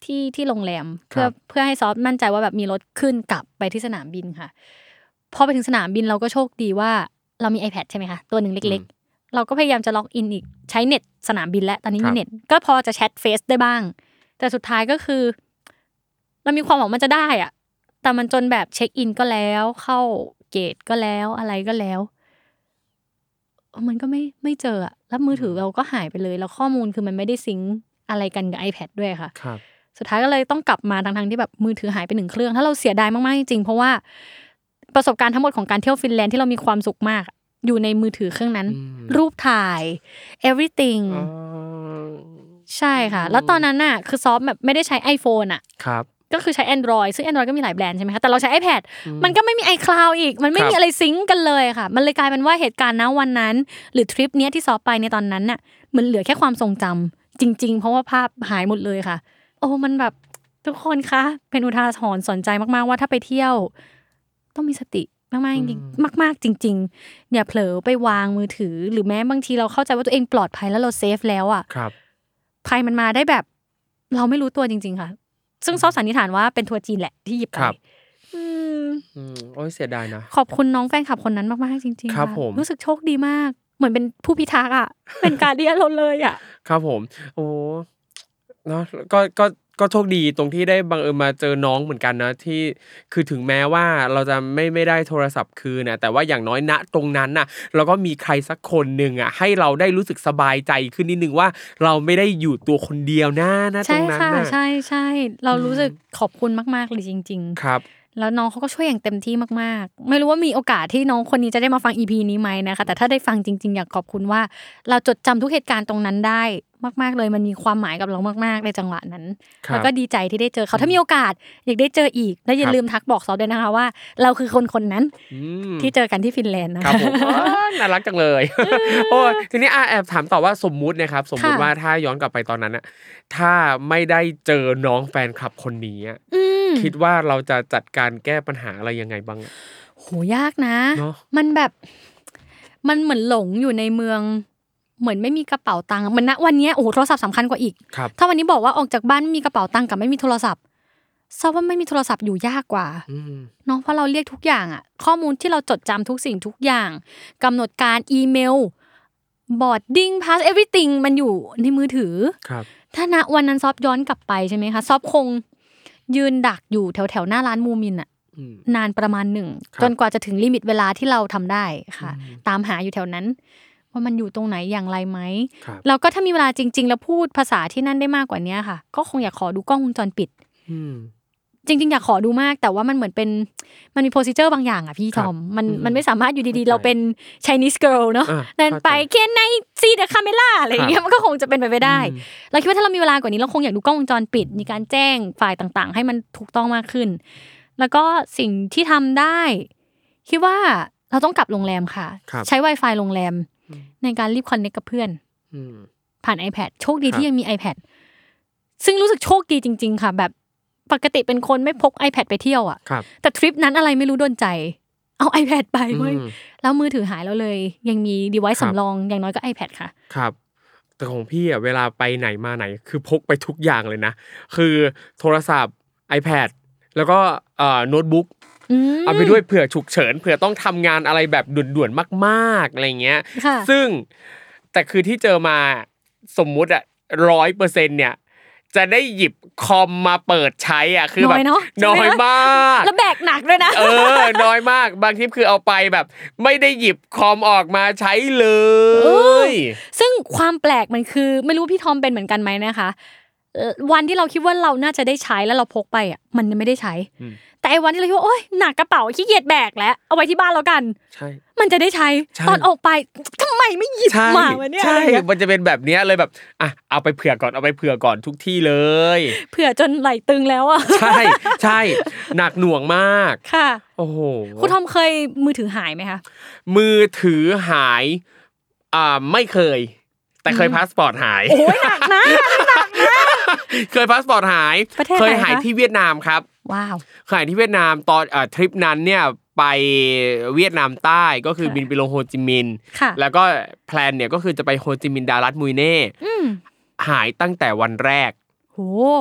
ที่ที่โรงแรมเพื่อเพื่อให้ซอฟมั่นใจว่าแบบมีรถขึ้นกลับไปที่สนามบินค่ะพอไปถึงสนามบินเราก็โชคดีว่าเรามี iPad ใช่ไหมคะตัวหนึ่งเล็กๆเราก็พยายามจะล็อกอินอีกใช้เน็ตสนามบินแล้วตอนนี้มีเน็ตก็พอจะแชทเฟซได้บ้างแต่สุดท้ายก็คือเรามีความหวังมันจะได้อะแต่มันจนแบบเช็คอินก็แล้วเข้าเกตก็แล้วอะไรก็แล้วมันก็ไม่ไม่เจออะแล้วมือถือเราก็หายไปเลยแล้วข้อมูลคือมันไม่ได้ซิงค์อะไรกันกับ iPad ด้วยค่ะครับสุดท้ายก็เลยต้องกลับมาทั้งๆที่แบบมือถือหายไปหนึ่งเครื่องถ้าเราเสียดายมากๆจริงๆเพราะว่าประสบการณ์ทั้งหมดของการเที่ยวฟินแลนด์ที่เรามีความสุขมากอยู่ในมือถือเครื่องนั้นรูปถ่าย everything ใช่ค่ะแล้วตอนนั้นน่ะคือซอฟแบบไม่ได้ใช้ iPhone อ่ะครับก็คือใช้ Android ซึ่ง Android ก็มีหลายแบรนด์ใช่ไหมคะแต่เราใช้ iPad มันก็ไม่มี iCloud อีกมันไม่มีอะไรซิงค์กันเลยค่ะมันเลยกลายเป็นว่าเหตุการณ์ณวันนั้นหรือทริปเนี้ยที่ซอฟไปในตอนนั้นน่ะมันเหลือแค่ความทรงจำจริงๆเพราะว่าภาพหายหมดเลยค่ะโอ้มันแบบทุกคนคะเป็นอุทาหรณ์สอนใจมากๆว่าถ้าไปเที่ยวต้องมีสติมากๆจริงๆมากๆจริงๆอย่าเผลอไปวางมือถือหรือแม้บางทีเราเข้าใจว่าตัวเองปลอดภัยแล้วเราเซฟแล้วอ่ะภัยมันมาได้แบบเราไม่รู้ตัวจริงๆค่ะซึ่งซอฟสันนิษฐานว่าเป็นทัวร์จีนแหละที่หยิบไปอืมโอ้ยเสียดายนะขอบคุณน้องแฟนคลับคนนั้นมากๆจริงๆค่ะรู้สึกโชคดีมากเหมือนเป็นผู้พิทักษ์อ่ะเป็นการเดียนเราเลยอ่ะครับผมโอ้เนาะก็ก็ก็โชคดีตรงที่ได้บังเอิญมาเจอน้องเหมือนกันนะที่คือถึงแม้ว่าเราจะไม่ไม่ได้โทรศัพท์คืนนะแต่ว่าอย่างน้อยณตรงนั้นน่ะเราก็มีใครสักคนนึงอ่ะให้เราได้รู้สึกสบายใจขึ้นนิดนึงว่าเราไม่ได้อยู่ตัวคนเดียวนะนะตรงนั้นน่ะใช่ๆใช่เรารู้สึกขอบคุณมากๆเลยจริงๆครับแล้วน้องเขาก็ช่วยอย่างเต็มที่มากๆไม่รู้ว่ามีโอกาสที่น้องคนนี้จะได้มาฟัง อี พี นี้ไหมนะคะแต่ถ้าได้ฟังจริงๆอยากขอบคุณว่าเราจดจำทุกเหตุการณ์ตรงนั้นได้มากๆเลยมันมีความหมายกับเรามากๆในจังหวะนั้นแล้วก็ดีใจที่ได้เจอเขาถ้ามีโอกาสอยากได้เจออีกและอย่าลืมทักบอกเขาด้วยนะคะว่าเราคือคนคนนั้นที่เจอกันที่ฟินแลนด์นะคะน่ารักจังเลยโอ้ทีนี้แอบถามต่อว่าสมมุตินะครับสมมุติว่าถ้าย้อนกลับไปตอนนั้นน่ะถ้าไม่ได้เจอน้องแฟนคลับคนนี้คิดว่าเราจะจัดการแก้ปัญหาอะไรยังไงบ้างโหยากนะมันแบบมันเหมือนหลงอยู่ในเมืองเหมือนไม่มีกระเป๋าตังค์มันณวันนี้โอ้โหโทรศัพท์สำคัญกว่าอีกถ้าวันนี้บอกว่าออกจากบ้านไม่มีกระเป๋าตังค์กับไม่มีโทรศัพท์ซะว่าไม่มีโทรศัพท์อยู่ยากกว่าเนาะเพราะเราเรียกทุกอย่างอ่ะข้อมูลที่เราจดจำทุกสิ่งทุกอย่างกำหนดการอีเมลบอร์ดดิ้งพาส everything มันอยู่ในมือถือถ้าณวันนั้นซอฟย้อนกลับไปใช่ไหมคะซอฟคงยืนดักอยู่แถวแถวหน้าร้านมูมินอ่ะนานประมาณหนึ่งจนกว่าจะถึงลิมิตเวลาที่เราทำได้ค่ะตามหาอยู่แถวนั้นว่ามันอยู่ตรงไหนอย่างไรไหมแล้วก็ถ้ามีเวลาจริงๆแล้วพูดภาษาที่นั่นได้มากกว่านี้ค่ะก็คงอยากขอดูกล้องวงจรปิดจริงๆอยากขอดูมากแต่ว่ามันเหมือนเป็นมันมีโพสิเจอร์บางอย่างอ่ะพี่ทอมมันมันไม่สามารถอยู่ดีๆเราเป็น Chinese girl เนาะเดินไป Can I see the camera อะไรอย่างเงี้ยมันก็คงจะเป็นไปไม่ได้เราคิดว่าถ้าเรามีเวลากว่านี้เราคงอยากดูกล้องวงจรปิดมีการแจ้งฝ่ายต่างๆให้มันถูกต้องมากขึ้นแล้วก็สิ่งที่ทำได้คิดว่าเราต้องกลับโรงแรมค่ะใช้ Wi-Fi โรงแรมในการรีบคอนเนคกับเพื่อนผ่าน iPad โชคดีที่ยังมี iPad ซึ่งรู้สึกโชคดีจริงๆค่ะแบบปกติเป็นคนไม่พก iPad ไปเที่ยวอ่ะแต่ทริปนั้นอะไรไม่รู้โดนใจเอา iPad ไปเว้ยแล้วมือถือหายแล้วเลยยังมี device สำรองอย่างน้อยก็ iPad ค่ะครับแต่ของพี่อ่ะเวลาไปไหนมาไหนคือพกไปทุกอย่างเลยนะคือโทรศัพท์ iPad แล้วก็เอ่อโน้ตบุ๊กเอาไปด้วยเผื่อฉุกเฉินเผื่อต้องทำงานอะไรแบบด่วนๆมากๆอะไรเงี้ยซึ่งแต่คือที่เจอมาสมมุติอ่ะ ร้อยเปอร์เซ็นต์ เนี่ยจะได้หยิบคอมมาเปิดใช้อ่ะคือแบบน้อยมากแล้วแบกหนักด้วยนะเออน้อยมากบางทีคือเอาไปแบบไม่ได้หยิบคอมออกมาใช้เลยซึ่งความแปลกมันคือไม่รู้พี่ทอมเป็นเหมือนกันไหมนะคะวันที่เราคิดว่าเราน่าจะได้ใช้แล้วเราพกไปอ่ะมันไม่ได้ใช้แต่ไอ้วันที่เราคิดว่าโอ๊ยหนักกระเป๋าขี้เกียจแบกแล้วเอาไว้ที่บ้านแล้วกันใช่มันจะได้ใช้ตอนออกไปทำไมไม่หยิบมาวะเนี่ยใช่มันจะเป็นแบบนี้เลยแบบอ่ะเอาไปเผื่อก่อนเอาไปเผื่อก่อนทุกที่เลยเผื่อจนไหลตึงแล้วอ่ะใช่ใช่หนักหน่วงมากค่ะโอ้โหคุณทอมเคยมือถือหายไหมคะมือถือหายอ่าไม่เคยแต่เคยพาสปอร์ตหายโอ้ยหนักนะหนักนะเคยพาสปอร์ตหายเคยหายที่เวียดนามครับว้าวเคยหายที่เวียดนามตอนเอ่อทริปนั้นเนี่ยไปเวียดนามใต้ก็คือบินไปลงโฮจิมินห์แล้วก็แพลนเนี่ยก็คือจะไปโฮจิมินห์ดารัตมุยเน่หายตั้งแต่วันแรกโห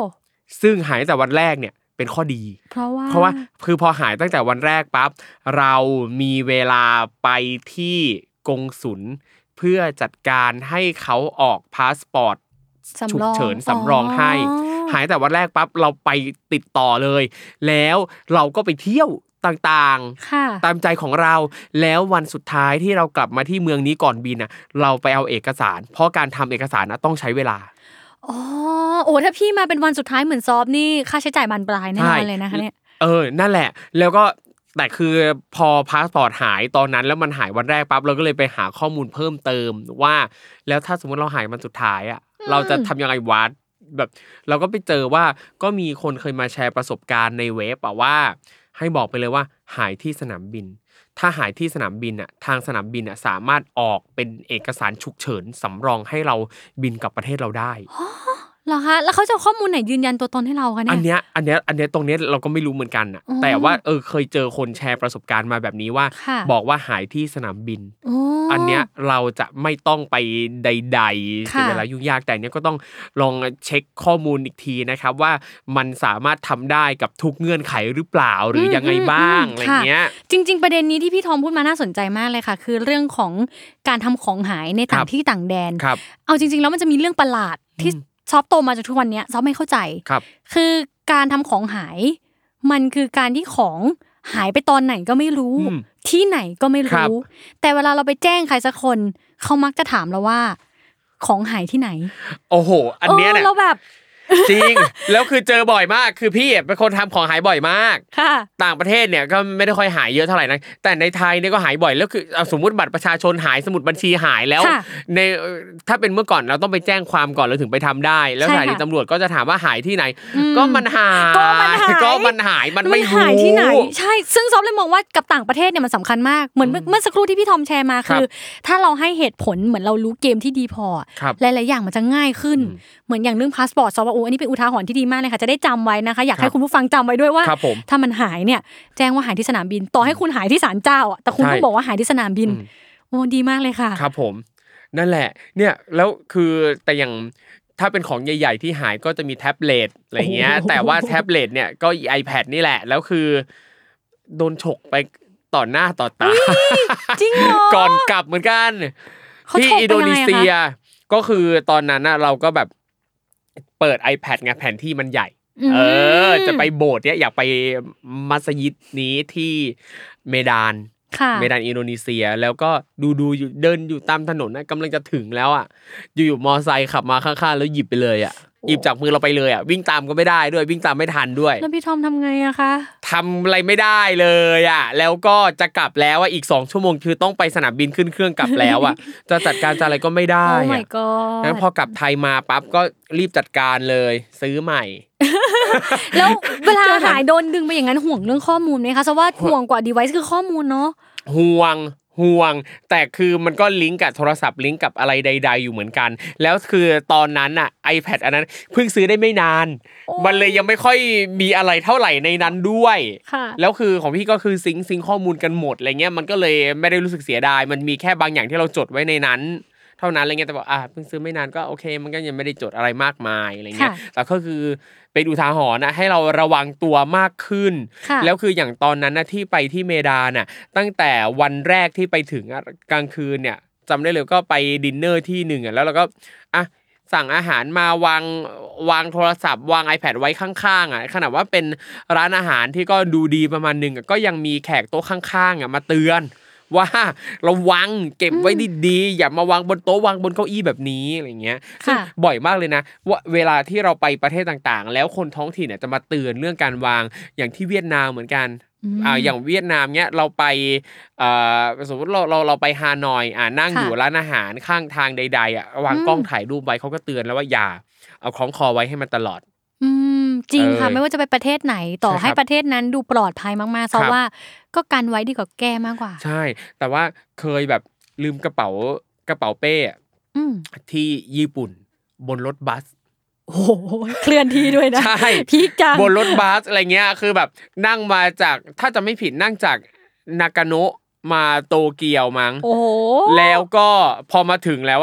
ซึ่งหายแต่วันแรกเนี่ยเป็นข้อดีเพราะว่าเพราะว่าคือพอหายตั้งแต่วันแรกปั๊บเรามีเวลาไปที่กงสุลเพื่อจัดการให้เขาออกพาสปอร์ตฉุกเฉินสำรองให้หายแต่วันแรกปั๊บเราไปติดต่อเลยแล้วเราก็ไปเที่ยวต่างๆตามใจของเราแล้ววันสุดท้ายที่เรากลับมาที่เมืองนี้ก่อนบินน่ะเราไปเอาเอกสารเพราะการทำเอกสารนะต้องใช้เวลาอ๋อโอ้ถ้าพี่มาเป็นวันสุดท้ายเหมือนซอฟนี่ค่าใช้จ่ายบานปลายแน่นอนเลยนะคะเนี่ยเออนั่นแหละแล้วก็แต่คือพอพาสปอร์ตหายตอนนั้นแล้วมันหายวันแรกปั๊บเราก็เลยไปหาข้อมูลเพิ่มเติมว่าแล้วถ้าสมมติเราหายวันสุดท้ายอ่ะเราจะทำยังไงวะแบบเราก็ไปเจอว่าก็มีคนเคยมาแชร์ประสบการณ์ในเว็บอะว่าให้บอกไปเลยว่าหายที่สนามบินถ้าหายที่สนามบินอ่ะทางสนามบินอ่ะสามารถออกเป็นเอกสารฉุกเฉินสำรองให้เราบินกลับประเทศเราได้เหรอคะแล้วเขาจะข้อมูลไหนยืนยันตัวตนให้เราคะเนี่ยอันเนี้ยอันเนี้ยอันเนี้ยตรงเนี้ยเราก็ไม่รู้เหมือนกันอ่ะแต่ว่าเออเคยเจอคนแชร์ประสบการณ์มาแบบนี้ว่าบอกว่าหายที่สนามบินอันเนี้ยเราจะไม่ต้องไปใดๆเสียเวลายุ่งยากแต่เนี้ยก็ต้องลองเช็คข้อมูลอีกทีนะครับว่ามันสามารถทำได้กับทุกเงื่อนไขหรือเปล่าหรือยังไงบ้างอะไรเงี้ยจริงๆประเด็นนี้ที่พี่ทอมพูดมาน่าสนใจมากเลยค่ะคือเรื่องของการทำของหายในต่างที่ต่างแดนเอาจริงๆแล้วมันจะมีเรื่องประหลาดที่ซอฟโตมาจนทุกวันนี้ซอฟไม่เข้าใจครับคือการทำของหายมันคือการที่ของหายไปตอนไหนก็ไม่รู้ที่ไหนก็ไม่รู้แต่เวลาเราไปแจ้งใครสักคนเขามักจะถามเราว่าของหายที่ไหนโอ้โหอันเนี้ยเนี่ยเราแบบจริงแล้วคือเจอบ่อยมากคือพี่เป็นคนทำของหายบ่อยมากต่างประเทศเนี่ยก็ไม่ได้ค่อยหายเยอะเท่าไหร่นะแต่ในไทยเนี่ยก็หายบ่อยแล้วคือสมมุติบัตรประชาชนหายสมุดบัญชีหายแล้วในถ้าเป็นเมื่อก่อนเราต้องไปแจ้งความก่อนแล้วถึงไปทำได้แล้วสถานีตำรวจก็จะถามว่าหายที่ไหนก็มันหายก็มันหายก็มันหายมันไม่รู้หายที่ไหนใช่ซึ่งซอฟเลยมองว่ากับต่างประเทศเนี่ยมันสำคัญมากเหมือนเมื่อสักครู่ที่พี่ทอมแชร์มาคือถ้าเราให้เหตุผลเหมือนเรารู้เกมที่ดีพอหลายๆอย่างมันจะง่ายขึ้นเหมือนอย่างเรื่องพาสปอร์ตซอฟว่าโอ้อันนี้เป็นอุทาหรณ์ที่ดีมากเลยค่ะจะได้จำไว้นะคะอยากให้คุณผู้ฟังจำไว้ด้วยว่าถ้ามันหายเนี่ยแจ้งว่าหายที่สนามบินต่อให้คุณหายที่ศาลเจ้าอ่ะแต่คุณต้องบอกว่าหายที่สนามบินโอ้ดีมากเลยค่ะครับผมนั่นแหละเนี่ยแล้วคือแต่อย่างถ้าเป็นของใหญ่ๆที่หายก็จะมีแท็บเล็ตอะไรเงี้ยแต่ว่าแท็บเล็ตเนี่ยก็ iPad นี่แหละแล้วคือโดนฉกไปต่อหน้าต่อตาจริงเหรอก่อนกลับเหมือนกันที่อินโดนีเซียก็คือตอนนั้นน่ะเราก็แบบเปิด iPad ไงแผนที่มันใหญ่เออจะไปโบสถ์เนี่ยอยากไปมัสยิดนี้ที่เมดานเมดานอินโดนีเซียแล้วก็ดูดูอยู่เดินอยู่ตามถนนนะกำลังจะถึงแล้วอ่ะอยู่ๆมอไซค์ขับมาข้างๆแล้วหยิบไปเลยอ่ะหยิบจากมือเราไปเลยอ่ะวิ่งตามก็ไม่ได้ด้วยวิ่งตามไม่ทันด้วยแล้วพี่ทอมทำไงอะคะทำอะไรไม่ได้เลยอ่ะแล้วก็จะกลับแล้วอ่ะอีกสองชั่วโมงคือต้องไปสนามบินขึ้นเครื่องกลับแล้วอ่ะจะจัดการจะอะไรก็ไม่ได้โอ้ my god แล้วพอกลับไทยมาปั๊บก็รีบจัดการเลยซื้อใหม่แล้วเวลาหายโดนดึงไปอย่างนั้นห่วงเรื่องข้อมูลไหมคะเพราะว่าห่วงกว่า device คือข้อมูลเนาะห่วงห่วงแต่คือมันก็ลิงก์กับโทรศัพท์ลิงก์กับอะไรใดๆอยู่เหมือนกันแล้วคือตอนนั้นน่ะ iPad อันนั้นเพิ่งซื้อได้ไม่นานมันเลยยังไม่ค่อยมีอะไรเท่าไหร่ในนั้นด้วยแล้วคือของพี่ก็คือซิงค์ซิงค์ข้อมูลกันหมดอะไรเงี้ยมันก็เลยไม่ได้รู้สึกเสียดายมันมีแค่บางอย่างที่เราจดไว้ในนั้นเท่านั้นอะไรเงี้ยแต่บอกอ่ะเพิ่งซื้อไม่นานก็โอเคมันก็ยังไม่ได้จดอะไรมากมายอะไรเงี้ยแต่ก็คือเป็นอุทาหรณ์นะให้เราระวังตัวมากขึ้นแล้วคืออย่างตอนนั้นนะที่ไปที่เมดานน่ะตั้งแต่วันแรกที่ไปถึงกลางคืนเนี่ยจำได้เลยก็ไปดินเนอร์ที่หนึ่งอ่ะแล้วเราก็อ่ะสั่งอาหารมาวางวางโทรศัพท์วาง iPad ไว้ข้างๆอ่ะขนาดว่าเป็นร้านอาหารที่ก็ดูดีประมาณนึงก็ยังมีแขกโต๊ะข้างๆอ่ะมาเตือนว่าระวังเก็บไว้ดีๆอย่ามาวางบนโต๊ะวางบนเก้าอี้แบบนี้อะไรเงี้ยซึ่งบ่อยมากเลยนะว่าเวลาที่เราไปประเทศต่างๆแล้วคนท้องถิ่นเนี่ยจะมาเตือนเรื่องการวางอย่างที่เวียดนามเหมือนกันอ่าอย่างเวียดนามเนี้ยเราไปเอ่อสมมุติเราเราเราไปฮานอยอ่านั่งอยู่ร้านอาหารข้างทางใดๆอ่ะวางกล้องถ่ายรูปไว้เขาก็เตือนแล้วว่าอย่าเอาคล้องคอไว้ให้มันตลอดอืมจริงค่ะไม่ว่าจะไปประเทศไหนต่อให้ประเทศนั้นดูปลอดภัยมากๆเพราะว่าก็กันไว้ดีกว่าแก้มากกว่าใช่แต่ว่าเคยแบบลืมกระเป๋ากระเป๋าเป้ที่ญี่ปุ่นบนรถบัสโอ้โหเคลื่อนที่ด้วยนะใช่พีคจังบนรถบัสอะไรเงี้ยคือแบบนั่งมาจากถ้าจะไม่ผิดนั่งจากนากาโนะมาโตเกียวมั้งโอ้โหแล้วก็พอมาถึงแล้วอ่ะ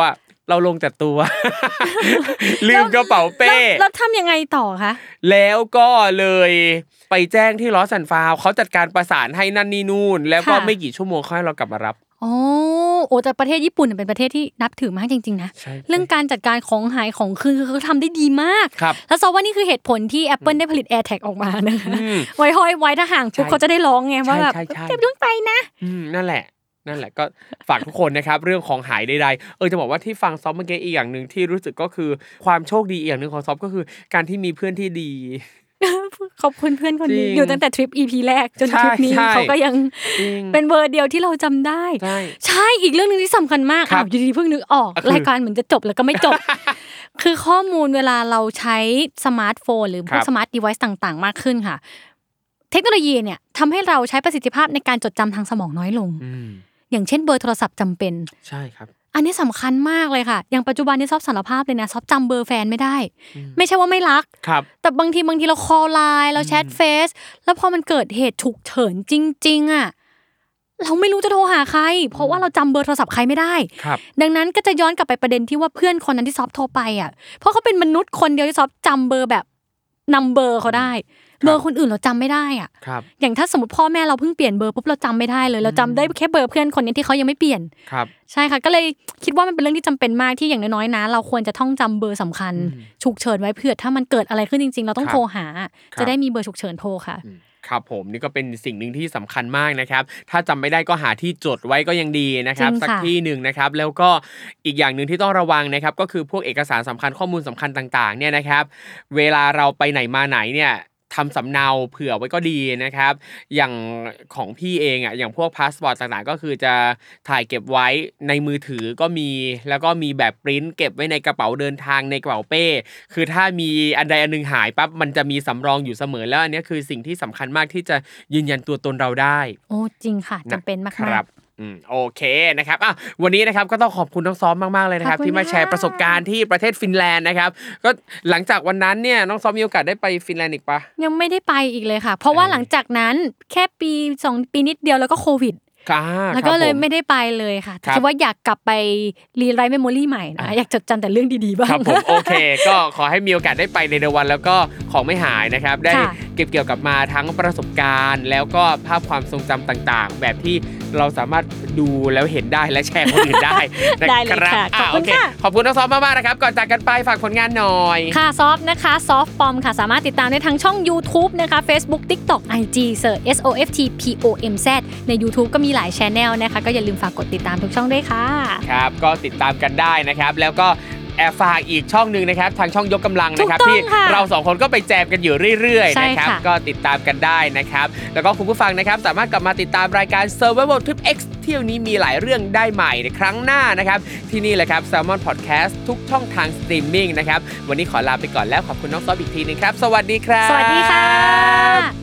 เราลงแต่ตัว ลืมกระเป๋าเป้แล้วทำยังไงต่อคะแล้วก็เลยไปแจ้งที่ Lost and Found เขาจัดการประสานให้นั่นนี่นู่นแล้วก็ไม่กี่ชั่วโมงค่อยเรากลับมารับโอ้โอ้แต่ประเทศญี่ปุ่นเป็นประเทศที่นับถือมากจริงๆนะเรื่องการจัดการของหายของคืนเขาทำได้ดีมากแล้วซอว่านี่คือเหตุผลที่ Apple ได้ผลิต AirTag ออกมานะคะไว้ห้อยไว้ถ้าห่างปุ๊บเขาจะได้ร้องไงว่าแบบเก็บยุ่งไปนะนั่นแหละนั่นแหละก็ฝากทุกคนนะครับเรื่องของหายใดๆเออจะบอกว่าที่ฟังซอฟเมื่อกี้อีกอย่างนึงที่รู้สึกก็คือความโชคดีอีกอย่างนึงของซอฟก็คือการที่มีเพื่อนที่ดีขอบคุณเพื่อนคนนี้อยู่ตั้งแต่ทริป อี พี แรกจนทริปนี้เขาก็ยังเป็นเบอร์เดียวที่เราจำได้ใช่อีกเรื่องนึงที่สำคัญมากอ้าวอยู่ดีๆเพิ่งนึกออกรายการเหมือนจะจบแล้วก็ไม่จบคือข้อมูลเวลาเราใช้สมาร์ทโฟนหรือพวกสมาร์ทดีไวซ์ต่างๆมากขึ้นค่ะเทคโนโลยีเนี่ยทำให้เราใช้ประสิทธิภาพในการจดจำทางสมองน้อยลงอย่างเช่นเบอร์โทรศัพท์จำเป็นใช่ครับอันนี้สำคัญมากเลยค่ะอย่างปัจจุบันนี้ซอฟสารภาพเลยนะซอฟจำเบอร์แฟนไม่ได้ไม่ใช่ว่าไม่รักแต่บางทีบางทีเราคอลไลน์เราแชทเฟซแล้วพอมันเกิดเหตุฉุกเฉินจริงๆอ่ะเราไม่รู้จะโทรหาใครเพราะว่าเราจำเบอร์โทรศัพท์ใครไม่ได้ดังนั้นก็จะย้อนกลับไปประเด็นที่ว่าเพื่อนคนนั้นที่ซอฟโทรไปอ่ะเพราะเขาเป็นมนุษย์คนเดียวที่ซอฟจำเบอร์แบบนัมเบอร์เขาได้เบอร์คนอื่นเราจำไม่ได้อ่ะอย่างถ้าสมมติพ่อแม่เราเพิ่งเปลี่ยนเบอร์ปุ๊บเราจำไม่ได้เลยเราจำได้แค่เบอร์เพื่อนคนนี้ที่เขายังไม่เปลี่ยนใช่ค่ะก็เลยคิดว่ามันเป็นเรื่องที่จำเป็นมากที่อย่างน้อยๆนะเราควรจะท่องจำเบอร์สำคัญฉุกเฉินไว้เผื่อถ้ามันเกิดอะไรขึ้นจริงๆเราต้องโทรหาจะได้มีเบอร์ฉุกเฉินโทรค่ะครับผมนี่ก็เป็นสิ่งหนึ่งที่สำคัญมากนะครับถ้าจำไม่ได้ก็หาที่จดไว้ก็ยังดีนะครับสักที่หนึ่งนะครับแล้วก็อีกอย่างนึงที่ต้องระวังนะครับก็คือพวกเอกสารสำคัญข้อมูลสำคัญต่างๆเนี่ยนะครับเวลาเราไปไหนมาไหนเนี่ยทำสำเนาเผื่อไว้ก็ดีนะครับอย่างของพี่เองอ่ะอย่างพวกพาสปอร์ตต่างๆก็คือจะถ่ายเก็บไว้ในมือถือก็มีแล้วก็มีแบบปริ้นเก็บไว้ในกระเป๋าเดินทางในกระเป๋าเป้คือถ้ามีอันใดอันนึงหายปั๊บมันจะมีสำรองอยู่เสมอแล้วอันนี้คือสิ่งที่สำคัญมากที่จะยืนยันตัวตนเราได้โอ้จริงค่ะจำเป็นมากครับอืมโอเคนะครับอ่ะวันนี้นะครับก็ต้องขอบคุณน้องซ้อมมากๆเลยนะครับที่มาแชร์ประสบการณ์ที่ประเทศฟินแลนด์นะครับก็หลังจากวันนั้นเนี่ยน้องซ้อมมีโอกาสได้ไปฟินแลนด์อีกปะยังไม่ได้ไปอีกเลยค่ะเพราะว่าหลังจากนั้นแค่ปีสองปีนิดเดียวแล้วก็โควิดแล้วก็เลยไม่ได้ไปเลยค่ะคิดว่าอยากกลับไปรีไรท์เมมโมรี่ใหม่นะอยากจดจำแต่เรื่องดีๆบ้างครับผมโอเคก็ขอให้มีโอกาสได้ไปในวันแล้วก็ของไม่หายนะครับได้เก็บเกี่ยวกับมาทั้งประสบการณ์แล้วก็ภาพความทรงจำต่างๆแบบที่เราสามารถดูแล้วเห็นได้และแชร์คนอื่นได้นะครับขอบคุณค่ะขอบคุณน้องซอฟมากๆนะครับก่อนจากกันไปฝากผลงานหน่อยค่ะซอฟนะคะซอฟปอมค่ะสามารถติดตามได้ทั้งช่อง YouTube นะคะ Facebook TikTok ไอ จี เสิร์ช เอส โอ เอฟ ที พี โอ เอ็ม แซด ใน YouTube ก็มีหลาย channel นะคะก็อย่าลืมฝากกดติดตามทุกช่องด้วยค่ะครับก็ติดตามกันได้นะครับแล้วก็แอบฝากอีกช่องนึงนะครับทางช่องยกกำลังนะครับที่เราสองคนก็ไปแจมกันอยู่เรื่อยๆนะครับก็ติดตามกันได้นะครับแล้วก็คุณผู้ฟังนะครับสามารถกลับมาติดตามรายการ Survival Trip X เที่ยวนี้มีหลายเรื่องได้ใหม่ในครั้งหน้านะครับที่นี่แหละครับ Salmon Podcast ทุกช่องทางสตรีมมิ่งนะครับวันนี้ขอลาไปก่อนแล้วขอบคุณน้องซอฟอีกทีนึงครับสวัสดีครับสวัสดีค่ะ